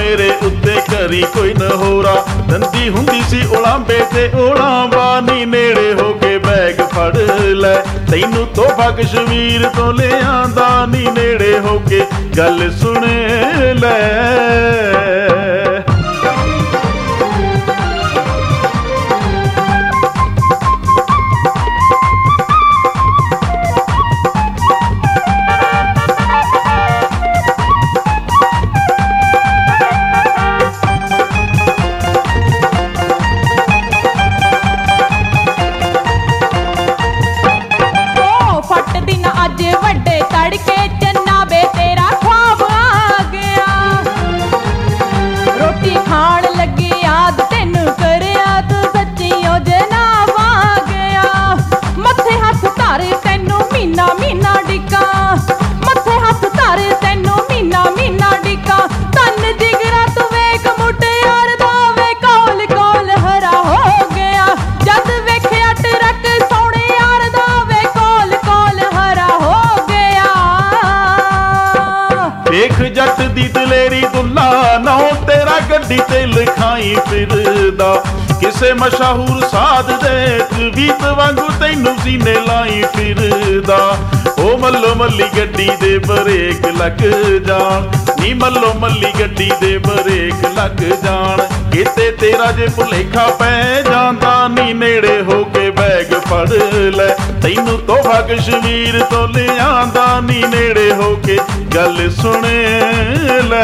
ਮੇਰੇ ਉੱਤੇ ਕਰੀ ਕੋਈ ਨਹੋਰਾ। ਦੰਦੀ ਹੁੰਦੀ ਸੀ ਉਲਾਂਬੇ ਤੇ ਉਲਾਂਬਾ ਨੀ ਨੇੜੇ ਹੋ ਕੇ ਬੈਗ ਫੜ ਲੈ। ਤੈਨੂੰ ਤੋਹਫਾ ਕਸ਼ਮੀਰ ਤੋਂ ਲਿਆਂਦਾ ਨੀ ਨੇੜੇ ਹੋ ਕੇ ਗੱਲ ਸੁਣ ਲੈ। ਅੱਜ ਵੱਡੇ ਤੜਕੇ ਚੰਨਾ ਵੇ ਤੇਰਾ ख्वाब आ गया। रोटी खाण लगी याद तेनू करिया तू सच्चियों जनाब आ गया। मथे हथ धर तेनू मीना मीना डिका। मथे हथ धर तेनू मीना मीना डिका। तन जिगरा तू वेख मुटियार दा वे कोल कोल हरा हो गया। जद वेखिया ट्रक सोहणे यार दा वे कोल कोल हरा हो गया। देख जट दी दलेरी दुल्ला नौ तेरा गड्डी ते लिखाई फिरदा। किसे मशहूर साध दे गीत वांगू तैनू सीने लाई फिरदा। ओ मल्लो मल्ली गड्डी दे बरेक लग जान नी मल्लो मल्ली गड्डी दे बरेक लग जान। किते तेरा जे भुलेखा पै जांदा नी नेड़े हो के बैग फड़ ले। तैनू तोहफा कश्मीर तो लिआंदा नी नेड़े हो के गल सुन ले।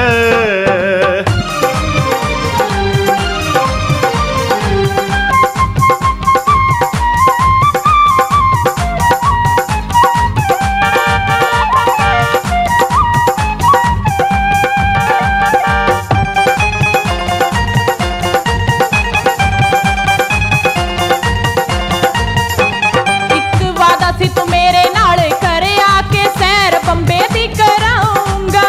सी तू मेरे नाल करे आके सैर बंबे दी कराऊंगा।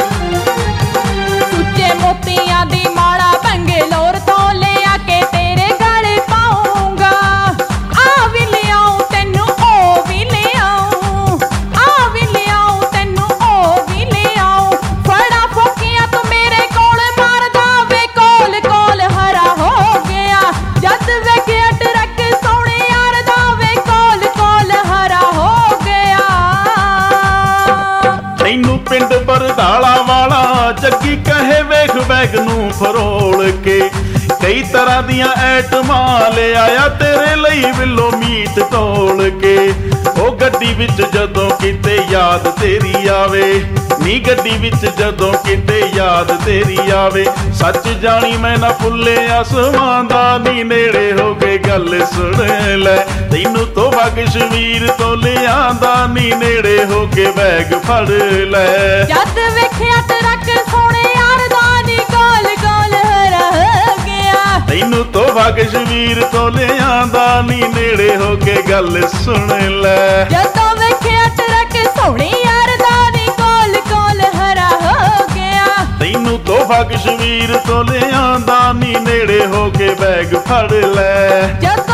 सुच्चे मोतियां दी माला बंगलोर तो ले आके तेरे गल पाऊंगा। आ भी ले आऊं तेनू ओ भी ले आऊं। आ भी ले आऊं तेनू ओ भी ले आऊं। फड़ा फोकियां तू मेरे कोल मारदा वे कोल कोल हरा हो गया। जद वेखिया ट्रक सोहणे यार दा वे कोल कोल हरा हो गया। तैनू पिंड बरदाला वाला जग्गी कहे वेख बैग नू फरोल के। कई तरह दियां ऐटमां ले आया तेरे लई विलो मीट तोल के। ओ गड्डी विच जदों किते याद तेरी आवे नी गड्डी विच जदों किते याद तेरी आवे। सच जानी मैं ना भुल्ले आसमां दा नी नेड़े हो के गल सुन ले। तैनू तोहफा कश्मीर तो लिआंदा नी नेड़े हो के बैग फड़ ले। जद वेखिया ट्रक सोहणे यार दा नी कोल कोल हरा हो गया। तैनू तोहफा कश्मीर तो लिआंदा नी नेड़े हो के गल सुन ले। जदों वेखिया ट्रक सोहणे यार दा नी कोल कोल हरा हो गया। तैनू तोहफा कश्मीर तो लिआंदा नी नेड़े हो के बैग फड़ ले।